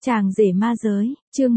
Chàng rể ma giới, chương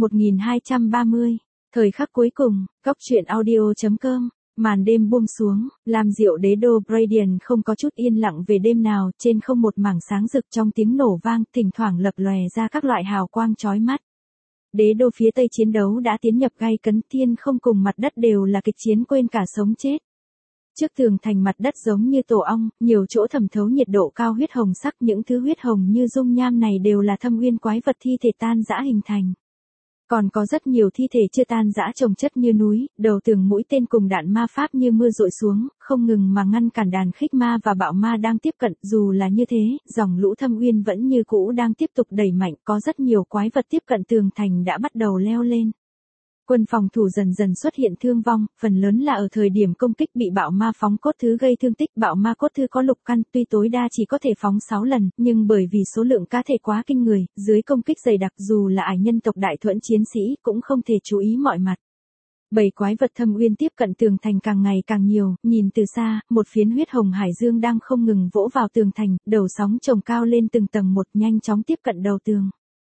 1230. Thời khắc cuối cùng, góc truyện audio.com. Màn đêm buông xuống, làm Diệu đế đô Brayden không có chút yên lặng về đêm nào, trên không một mảng sáng rực trong tiếng nổ vang, thỉnh thoảng lập lòe ra các loại hào quang chói mắt. Đế đô phía tây chiến đấu đã tiến nhập gay cấn, thiên không cùng mặt đất đều là kịch chiến quên cả sống chết. Trước tường thành mặt đất giống như tổ ong, nhiều chỗ thẩm thấu nhiệt độ cao huyết hồng sắc, những thứ huyết hồng như dung nham này đều là thâm uyên quái vật thi thể tan rã hình thành. Còn có rất nhiều thi thể chưa tan rã chồng chất như núi, đầu tường mũi tên cùng đạn ma pháp như mưa dội xuống, không ngừng mà ngăn cản đàn khích ma và bạo ma đang tiếp cận. Dù là như thế, dòng lũ thâm uyên vẫn như cũ đang tiếp tục đẩy mạnh, có rất nhiều quái vật tiếp cận tường thành đã bắt đầu leo lên. Quân phòng thủ dần dần xuất hiện thương vong, phần lớn là ở thời điểm công kích bị bạo ma phóng cốt thứ gây thương tích. Bạo ma cốt thư có lục căn, tuy tối đa chỉ có thể phóng 6 lần, nhưng bởi vì số lượng cá thể quá kinh người, dưới công kích dày đặc dù là ải nhân tộc đại thuẫn chiến sĩ cũng không thể chú ý mọi mặt. Bầy quái vật thâm uyên tiếp cận tường thành càng ngày càng nhiều, nhìn từ xa, một phiến huyết hồng hải dương đang không ngừng vỗ vào tường thành, đầu sóng chồng cao lên từng tầng một, nhanh chóng tiếp cận đầu tường.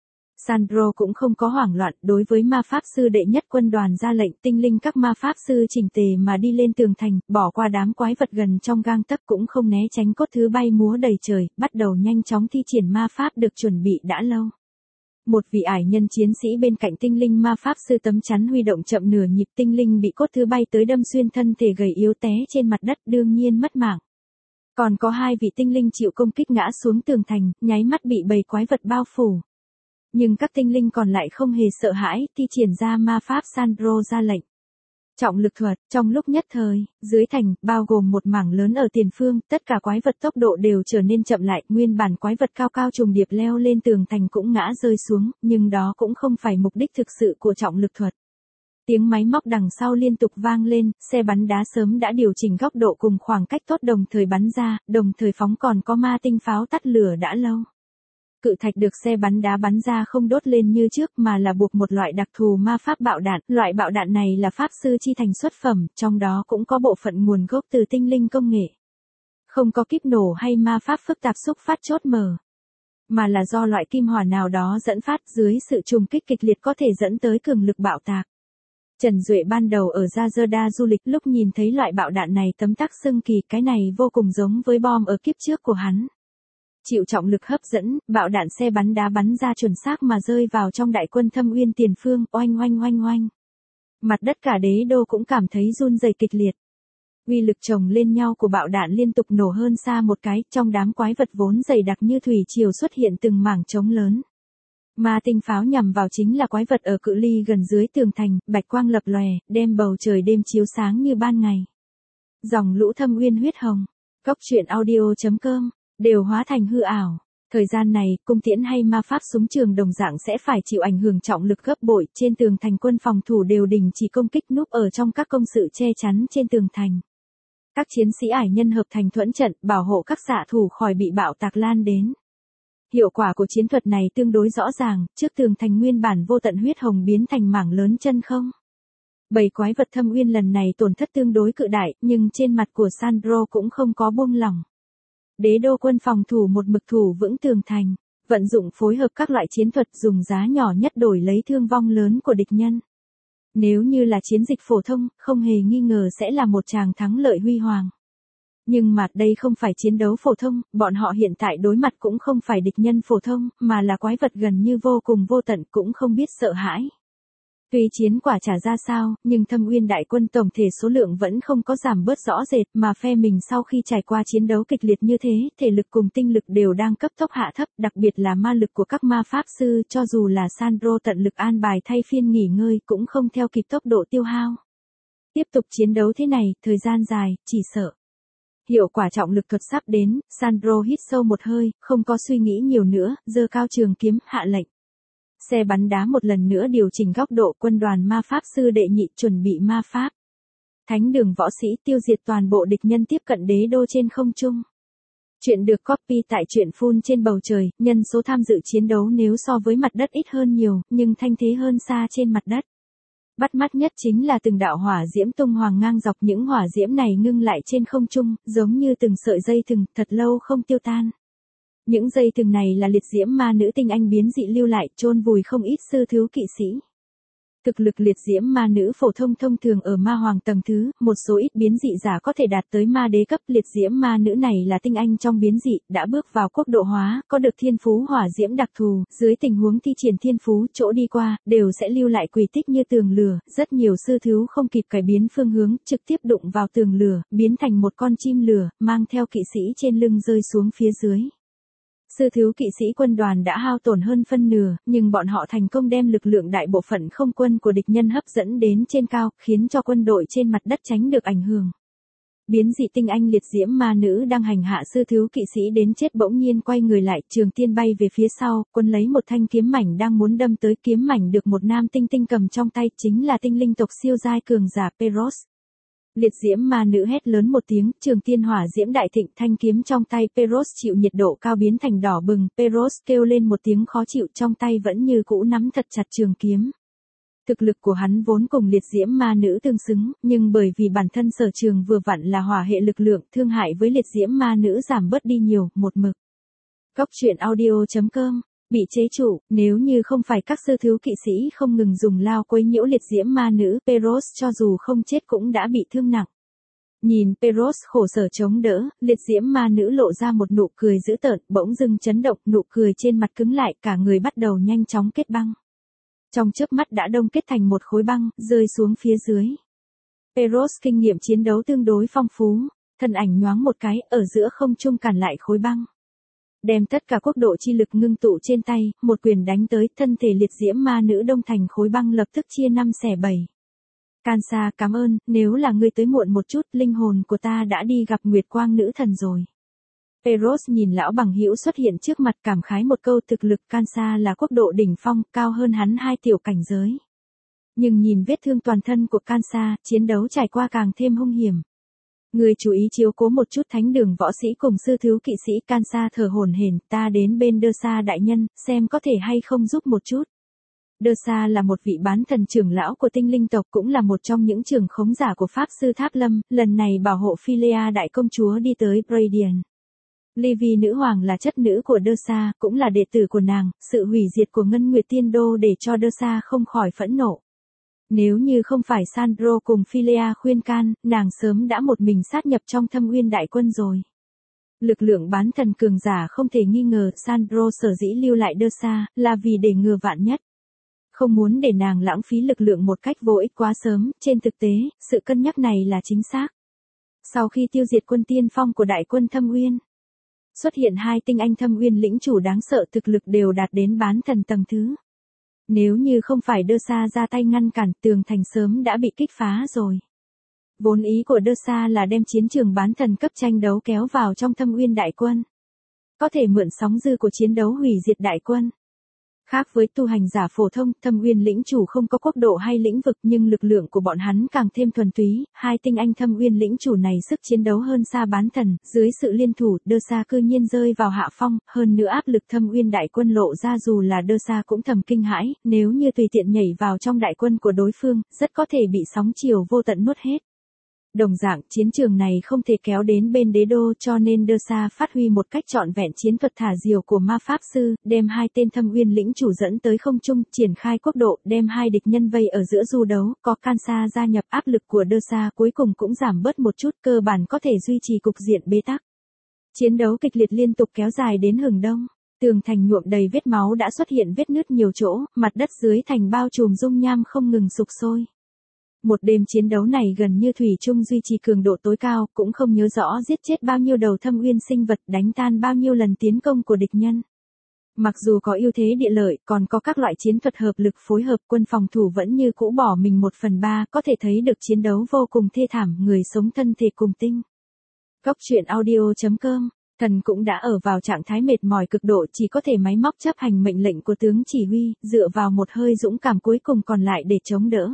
Sandro cũng không có hoảng loạn, đối với ma pháp sư đệ nhất quân đoàn ra lệnh, tinh linh các ma pháp sư chỉnh tề mà đi lên tường thành, bỏ qua đám quái vật gần trong gang tấc, cũng không né tránh cốt thứ bay múa đầy trời, bắt đầu nhanh chóng thi triển ma pháp được chuẩn bị đã lâu. Một vị ải nhân chiến sĩ bên cạnh tinh linh ma pháp sư tấm chắn huy động chậm nửa nhịp, tinh linh bị cốt thứ bay tới đâm xuyên thân thể gầy yếu té trên mặt đất, đương nhiên mất mạng. Còn có hai vị tinh linh chịu công kích ngã xuống tường thành, nháy mắt bị bầy quái vật bao phủ. Nhưng các tinh linh còn lại không hề sợ hãi, thi triển ra ma pháp. Sandro ra lệnh. Trọng lực thuật, trong lúc nhất thời, dưới thành, bao gồm một mảng lớn ở tiền phương, tất cả quái vật tốc độ đều trở nên chậm lại, nguyên bản quái vật cao cao trùng điệp leo lên tường thành cũng ngã rơi xuống, nhưng đó cũng không phải mục đích thực sự của trọng lực thuật. Tiếng máy móc đằng sau liên tục vang lên, xe bắn đá sớm đã điều chỉnh góc độ cùng khoảng cách tốt đồng thời bắn ra, đồng thời phóng còn có ma tinh pháo tắt lửa đã lâu. Cự thạch được xe bắn đá bắn ra không đốt lên như trước mà là buộc một loại đặc thù ma pháp bạo đạn. Loại bạo đạn này là pháp sư chi thành xuất phẩm, trong đó cũng có bộ phận nguồn gốc từ tinh linh công nghệ. Không có kíp nổ hay ma pháp phức tạp xúc phát chốt mở, mà là do loại kim hỏa nào đó dẫn phát, dưới sự trùng kích kịch liệt có thể dẫn tới cường lực bạo tạc. Trần Duệ ban đầu ở Gia du lịch lúc nhìn thấy loại bạo đạn này tấm tắc xưng kỳ, cái này vô cùng giống với bom ở kiếp trước của hắn. Chịu trọng lực hấp dẫn, bạo đạn xe bắn đá bắn ra chuẩn xác mà rơi vào trong đại quân thâm uyên tiền phương, oanh oanh oanh oanh. Mặt đất cả đế đô cũng cảm thấy run rẩy kịch liệt. Uy lực chồng lên nhau của bạo đạn liên tục nổ hơn xa một cái, trong đám quái vật vốn dày đặc như thủy triều xuất hiện từng mảng trống lớn. Ma tinh pháo nhằm vào chính là quái vật ở cự ly gần dưới tường thành, bạch quang lập lòe, đem bầu trời đêm chiếu sáng như ban ngày. Dòng lũ thâm uyên huyết hồng, góc truyện audio.com. Đều hóa thành hư ảo. Thời gian này, cung tiễn hay ma pháp súng trường đồng dạng sẽ phải chịu ảnh hưởng trọng lực gấp bội. Trên tường thành quân phòng thủ đều đình chỉ công kích, núp ở trong các công sự che chắn trên tường thành. Các chiến sĩ ải nhân hợp thành thuẫn trận, bảo hộ các xạ thủ khỏi bị bạo tạc lan đến. Hiệu quả của chiến thuật này tương đối rõ ràng, trước tường thành nguyên bản vô tận huyết hồng biến thành mảng lớn chân không. Bầy quái vật thâm uyên lần này tổn thất tương đối cự đại, nhưng trên mặt của Sandro cũng không có buông lỏng. Đế đô quân phòng thủ một mực thủ vững tường thành, vận dụng phối hợp các loại chiến thuật, dùng giá nhỏ nhất đổi lấy thương vong lớn của địch nhân. Nếu như là chiến dịch phổ thông, không hề nghi ngờ sẽ là một tràng thắng lợi huy hoàng. Nhưng mà đây không phải chiến đấu phổ thông, bọn họ hiện tại đối mặt cũng không phải địch nhân phổ thông, mà là quái vật gần như vô cùng vô tận, cũng không biết sợ hãi. Tuy chiến quả trả ra sao, nhưng thâm uyên đại quân tổng thể số lượng vẫn không có giảm bớt rõ rệt, mà phe mình sau khi trải qua chiến đấu kịch liệt như thế, thể lực cùng tinh lực đều đang cấp tốc hạ thấp, đặc biệt là ma lực của các ma pháp sư, cho dù là Sandro tận lực an bài thay phiên nghỉ ngơi cũng không theo kịp tốc độ tiêu hao. Tiếp tục chiến đấu thế này, thời gian dài, chỉ sợ hiệu quả trọng lực thuật sắp đến. Sandro hít sâu một hơi, không có suy nghĩ nhiều nữa, giơ cao trường kiếm, hạ lệnh. Xe bắn đá một lần nữa điều chỉnh góc độ, quân đoàn ma pháp sư đệ nhị chuẩn bị ma pháp. Thánh đường võ sĩ tiêu diệt toàn bộ địch nhân tiếp cận đế đô trên không trung. Chuyện được copy tại truyện phun trên bầu trời, nhân số tham dự chiến đấu nếu so với mặt đất ít hơn nhiều, nhưng thanh thế hơn xa trên mặt đất. Bắt mắt nhất chính là từng đạo hỏa diễm tung hoàng ngang dọc, những hỏa diễm này ngưng lại trên không trung, giống như từng sợi dây thừng, thật lâu không tiêu tan. Những dây thừng này là liệt diễm ma nữ tinh anh biến dị lưu lại, chôn vùi không ít sư thiếu kỵ sĩ. Thực lực liệt diễm ma nữ phổ thông thông thường ở ma hoàng tầng thứ, một số ít biến dị giả có thể đạt tới ma đế cấp. Liệt diễm ma nữ này là tinh anh trong biến dị, đã bước vào quốc độ hóa, có được thiên phú hỏa diễm đặc thù, dưới tình huống thi triển thiên phú, chỗ đi qua, đều sẽ lưu lại quỷ tích như tường lửa. Rất nhiều sư thiếu không kịp cải biến phương hướng, trực tiếp đụng vào tường lửa, biến thành một con chim lửa, mang theo kỵ sĩ trên lưng rơi xuống phía dưới. Sư thiếu kỵ sĩ quân đoàn đã hao tổn hơn phân nửa, nhưng bọn họ thành công đem lực lượng đại bộ phận không quân của địch nhân hấp dẫn đến trên cao, khiến cho quân đội trên mặt đất tránh được ảnh hưởng. Biến dị tinh anh liệt diễm ma nữ đang hành hạ sư thiếu kỵ sĩ đến chết bỗng nhiên quay người lại, trường tiên bay về phía sau, quân lấy một thanh kiếm mảnh đang muốn đâm tới, kiếm mảnh được một nam tinh tinh cầm trong tay, chính là tinh linh tộc siêu giai cường giả Peros. Liệt diễm ma nữ hét lớn một tiếng, trường tiên hỏa diễm đại thịnh, thanh kiếm trong tay Peros chịu nhiệt độ cao biến thành đỏ bừng, Peros kêu lên một tiếng khó chịu, trong tay vẫn như cũ nắm thật chặt trường kiếm. Thực lực của hắn vốn cùng liệt diễm ma nữ tương xứng, nhưng bởi vì bản thân sở trường vừa vặn là hỏa hệ lực lượng, thương hại với liệt diễm ma nữ giảm bớt đi nhiều, một mực. Góc truyện audio.com bị chế trụ, nếu như không phải các sư thiếu kỵ sĩ không ngừng dùng lao quấy nhiễu liệt diễm ma nữ, Peros cho dù không chết cũng đã bị thương nặng. Nhìn Peros khổ sở chống đỡ, liệt diễm ma nữ lộ ra một nụ cười dữ tợn, bỗng dưng chấn động, nụ cười trên mặt cứng lại, cả người bắt đầu nhanh chóng kết băng. Trong chớp mắt đã đông kết thành một khối băng, rơi xuống phía dưới. Peros kinh nghiệm chiến đấu tương đối phong phú, thân ảnh nhoáng một cái, ở giữa không trung cản lại khối băng. Đem tất cả quốc độ chi lực ngưng tụ trên tay, một quyền đánh tới, thân thể liệt diễm ma nữ đông thành khối băng lập tức chia 5/7. Kansa, cảm ơn, nếu là ngươi tới muộn một chút, linh hồn của ta đã đi gặp Nguyệt Quang nữ thần rồi. Peros nhìn lão bằng hữu xuất hiện trước mặt, cảm khái một câu, thực lực Kansa là quốc độ đỉnh phong, cao hơn hắn 2 tiểu cảnh giới. Nhưng nhìn vết thương toàn thân của Kansa, chiến đấu trải qua càng thêm hung hiểm. Người chú ý chiếu cố một chút thánh đường võ sĩ cùng sư thiếu kỵ sĩ. Kansa thở hổn hển, ta đến bên Đơ Sa đại nhân, xem có thể hay không giúp một chút. Đơ Sa là một vị bán thần trưởng lão của tinh linh tộc, cũng là một trong những trưởng khống giả của Pháp sư Tháp Lâm, lần này bảo hộ Philia đại công chúa đi tới Bradian. Livy nữ hoàng là chất nữ của Đơ Sa, cũng là đệ tử của nàng, sự hủy diệt của Ngân Nguyệt Tiên Đô để cho Đơ Sa không khỏi phẫn nộ. Nếu như không phải Sandro cùng Philia khuyên can, nàng sớm đã một mình sát nhập trong Thâm Uyên đại quân rồi. Lực lượng bán thần cường giả không thể nghi ngờ, Sandro sở dĩ lưu lại Đơ Sa, là vì để ngừa vạn nhất. Không muốn để nàng lãng phí lực lượng một cách vô ích quá sớm, trên thực tế, sự cân nhắc này là chính xác. Sau khi tiêu diệt quân tiên phong của đại quân Thâm Uyên, xuất hiện 2 tinh anh Thâm Uyên lĩnh chủ đáng sợ, thực lực đều đạt đến bán thần tầng thứ. Nếu như không phải Đơ Sa ra tay ngăn cản, tường thành sớm đã bị kích phá rồi. Vốn ý của Đơ Sa là đem chiến trường bán thần cấp tranh đấu kéo vào trong Thâm Uyên đại quân. Có thể mượn sóng dư của chiến đấu hủy diệt đại quân. Khác với tu hành giả phổ thông, Thâm Uyên lĩnh chủ không có quốc độ hay lĩnh vực, nhưng lực lượng của bọn hắn càng thêm thuần túy. 2 tinh anh Thâm Uyên lĩnh chủ này sức chiến đấu hơn xa bán thần, dưới sự liên thủ, Đơ Sa cư nhiên rơi vào hạ phong, hơn nữa áp lực Thâm Uyên đại quân lộ ra, dù là Đơ Sa cũng thầm kinh hãi, nếu như tùy tiện nhảy vào trong đại quân của đối phương, rất có thể bị sóng chiều vô tận nuốt hết. Đồng dạng, chiến trường này không thể kéo đến bên đế đô, cho nên Đơ Sa phát huy một cách trọn vẹn chiến thuật thả diều của ma pháp sư, đem 2 tên Thâm Uyên lĩnh chủ dẫn tới không trung, triển khai quốc độ, đem 2 địch nhân vây ở giữa du đấu, có Kansa gia nhập, áp lực của Đơ Sa cuối cùng cũng giảm bớt một chút, cơ bản có thể duy trì cục diện bế tắc. Chiến đấu kịch liệt liên tục kéo dài đến hừng đông, tường thành nhuộm đầy vết máu đã xuất hiện vết nứt nhiều chỗ, mặt đất dưới thành bao trùm dung nham không ngừng sục sôi. Một đêm chiến đấu này gần như thủy chung duy trì cường độ tối cao, cũng không nhớ rõ giết chết bao nhiêu đầu Thâm Uyên sinh vật, đánh tan bao nhiêu lần tiến công của địch nhân. Mặc dù có ưu thế địa lợi, còn có các loại chiến thuật hợp lực phối hợp, quân phòng thủ vẫn như cũ bỏ mình 1/3, có thể thấy được chiến đấu vô cùng thê thảm, người sống thân thể cùng tinh. Góc truyện audio.com, thần cũng đã ở vào trạng thái mệt mỏi cực độ, chỉ có thể máy móc chấp hành mệnh lệnh của tướng chỉ huy, dựa vào một hơi dũng cảm cuối cùng còn lại để chống đỡ.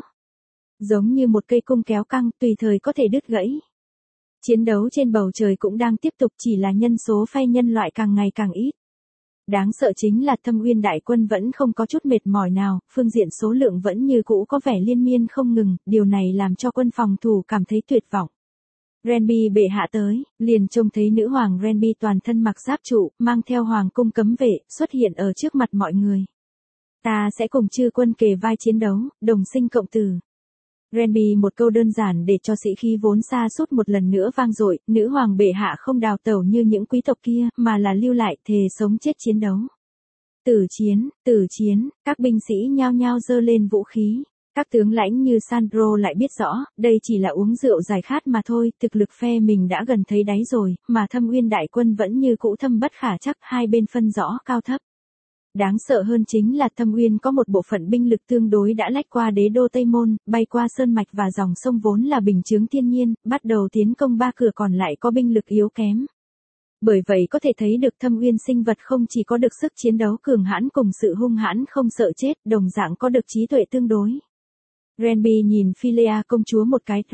Giống như một cây cung kéo căng, tùy thời có thể đứt gãy. Chiến đấu trên bầu trời cũng đang tiếp tục, chỉ là nhân số phe nhân loại càng ngày càng ít. Đáng sợ chính là Thâm Uyên đại quân vẫn không có chút mệt mỏi nào, phương diện số lượng vẫn như cũ có vẻ liên miên không ngừng, điều này làm cho quân phòng thủ cảm thấy tuyệt vọng. Renby bệ hạ tới, liền trông thấy nữ hoàng Renby toàn thân mặc giáp trụ, mang theo hoàng cung cấm vệ, xuất hiện ở trước mặt mọi người. Ta sẽ cùng chư quân kề vai chiến đấu, đồng sinh cộng tử. Renby một câu đơn giản để cho sĩ khí vốn xa sút một lần nữa vang dội, nữ hoàng bệ hạ không đào tẩu như những quý tộc kia, mà là lưu lại thề sống chết chiến đấu. Tử chiến, các binh sĩ nhao nhao giơ lên vũ khí. Các tướng lãnh như Sandro lại biết rõ, đây chỉ là uống rượu giải khát mà thôi, thực lực phe mình đã gần thấy đáy rồi, mà Thâm Uyên đại quân vẫn như cũ thâm bất khả trắc, hai bên phân rõ cao thấp. Đáng sợ hơn chính là Thâm Uyên có một bộ phận binh lực tương đối đã lách qua đế đô Tây Môn, bay qua sơn mạch và dòng sông vốn là bình chướng thiên nhiên, bắt đầu tiến công ba cửa còn lại có binh lực yếu kém. Bởi vậy có thể thấy được Thâm Uyên sinh vật không chỉ có được sức chiến đấu cường hãn cùng sự hung hãn không sợ chết, đồng dạng có được trí tuệ tương đối. Renby nhìn Philea công chúa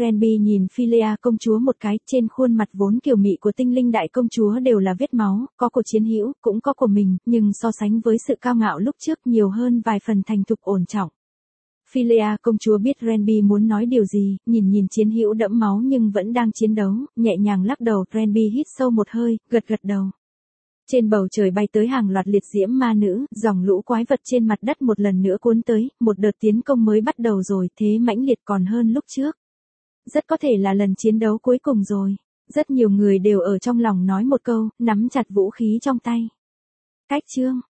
một cái, trên khuôn mặt vốn kiều mị của tinh linh đại công chúa đều là vết máu, có của chiến hữu, cũng có của mình, nhưng so sánh với sự cao ngạo lúc trước nhiều hơn vài phần thành thục ổn trọng. Philea công chúa biết Renby muốn nói điều gì, nhìn chiến hữu đẫm máu nhưng vẫn đang chiến đấu, nhẹ nhàng lắc đầu. Renby hít sâu một hơi, gật đầu. Trên bầu trời bay tới hàng loạt liệt diễm ma nữ, dòng lũ quái vật trên mặt đất một lần nữa cuốn tới, một đợt tiến công mới bắt đầu rồi, thế mãnh liệt còn hơn lúc trước. Rất có thể là lần chiến đấu cuối cùng rồi. Rất nhiều người đều ở trong lòng nói một câu, nắm chặt vũ khí trong tay. Cách chương